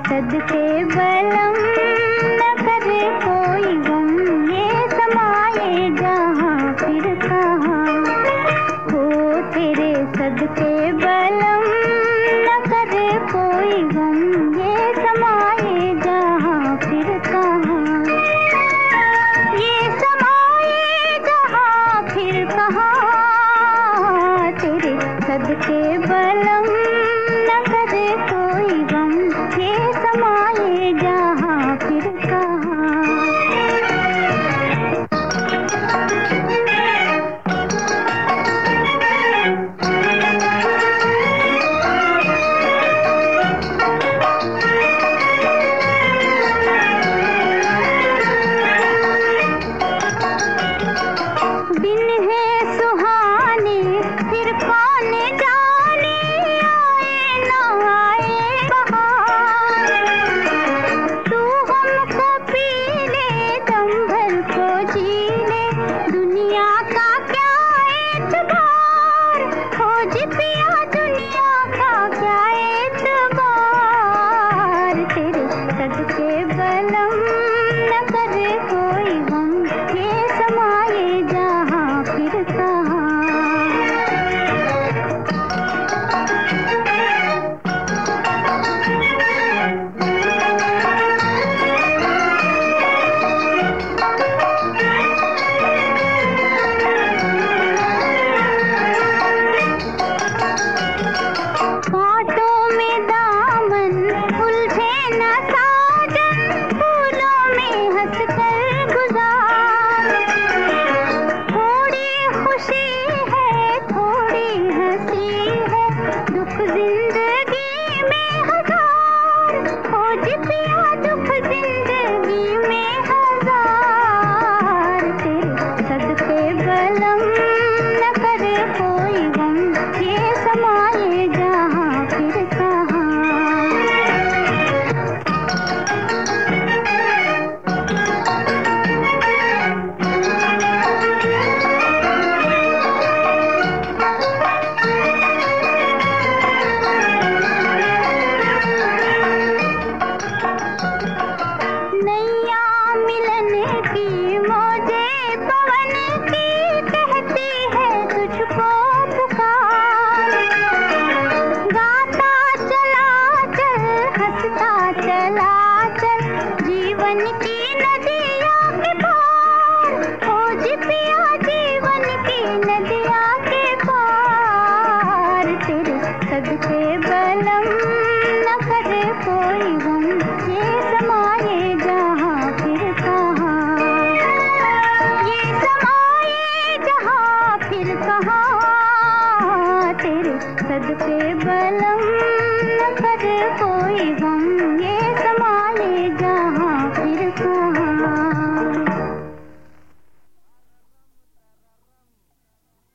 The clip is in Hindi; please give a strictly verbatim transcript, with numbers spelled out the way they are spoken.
सदके बलम न करे कोई गम, ये समाए जहाँ फिर कहाँ हो तेरे सदके बलम न करे कोई गम, ये समाए जहाँ फिर कहाँ, ये समाए जहाँ फिर कहाँ तेरे सदके बलम न करे कोई गम, ये समाए जहाँ फिर कहाँ। दिन है सुहाने फिर कौन जाने, आए ना आए बहार, तू हमको पी ले दम भर को जी ले, दुनिया का क्या एतबार, खोज पिया दुनिया का क्या एतबार, तेरे सदके बलम न करे कोई गम, ये समाए जहाँ फिर कहाँ। कांटों में दामन उलझे न साजन, फूलों में हंस कर गुजार, थोड़ी खुशी है थोड़ी हंसी है, दुख जिंदगी में हजार, खोज पिया दुख जिंदगी में हजार, तेरे सदके बलम न करे कोई गम, ये समाए जहाँ फिर कहाँ। नैया मिलन की मौजे पवन की, कहती है तुझको पुकार, गाता चला चल हंसता चला चल, जीवन की नदिया के पार, खोज पिया जीवन की नदिया के पार, तेरे सदके बलम न करे कोई गम, ये समाए जहाँ फिर कहाँ, ये समाए जहाँ फिर कहाँ, तेरे सदके बलम न करे कोई गम, ये समाए जहाँ फिर कहाँ।